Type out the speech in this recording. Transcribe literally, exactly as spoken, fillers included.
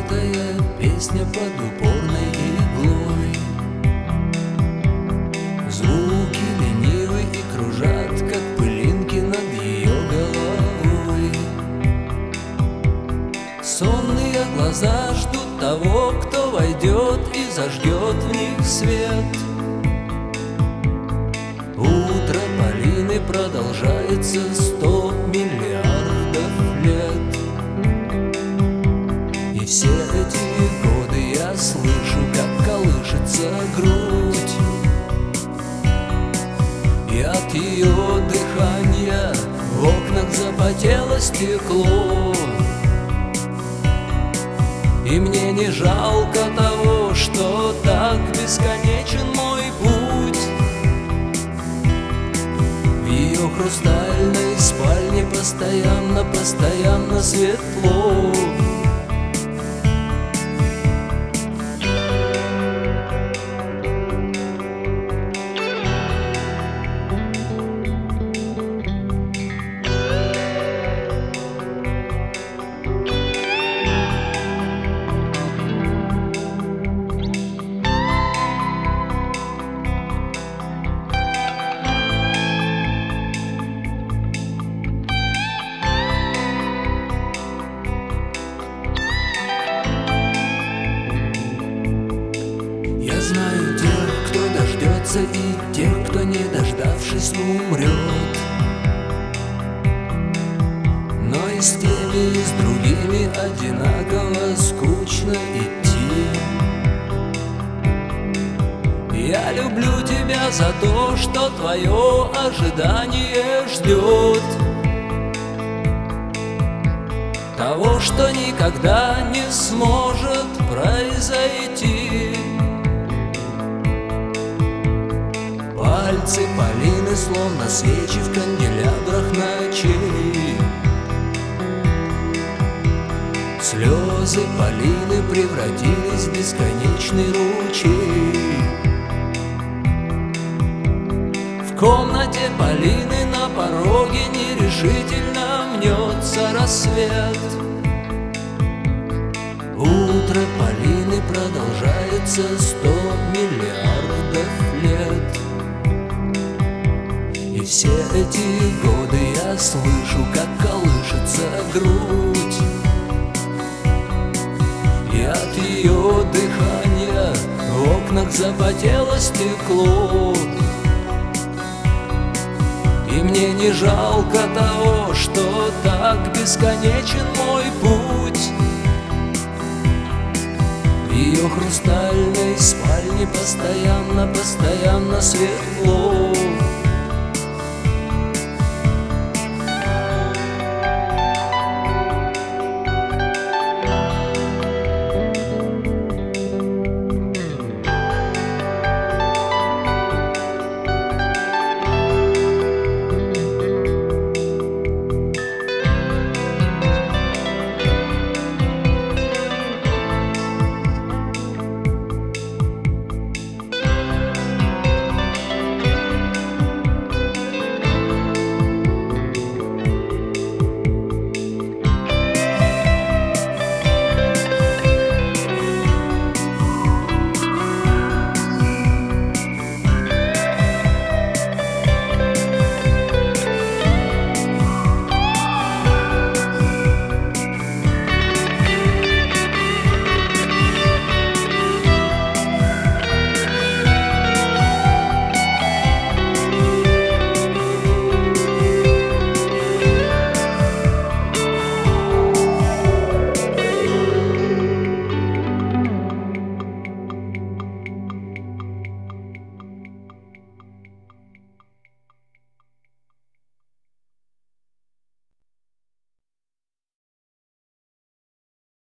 проклятая песня под упорной иглой. Звуки ленивы и кружат, как пылинки над ее головой. Сонные глаза ждут того, кто войдет и зажгет в них свет. Утро Полины продолжается сто миллиардов лет. И все эти годы я слышу, как колышется грудь, и от ее дыхания в окнах запотело стекло. И мне не жалко того, что так бесконечен мой путь. В ее хрустальной спальне постоянно, постоянно светло. Я знаю тех, кто дождется, и тех, кто, не дождавшись, умрет. Но и с теми, и с другими одинаково скучно идти. Я люблю тебя за то, что твое ожидание ждет того, что никогда не сможет произойти. Пальцы Полины, словно свечи в канделябрах ночей. Слезы Полины превратились в бесконечный ручей. В комнате Полины на пороге нерешительно мнется рассвет. Утро Полины продолжается сто миллиардов лет. И все эти годы я слышу, как колышется грудь, и от ее дыхания в окнах запотело стекло. И мне не жалко того, что так бесконечен мой путь. В ее хрустальной спальне постоянно, постоянно светло.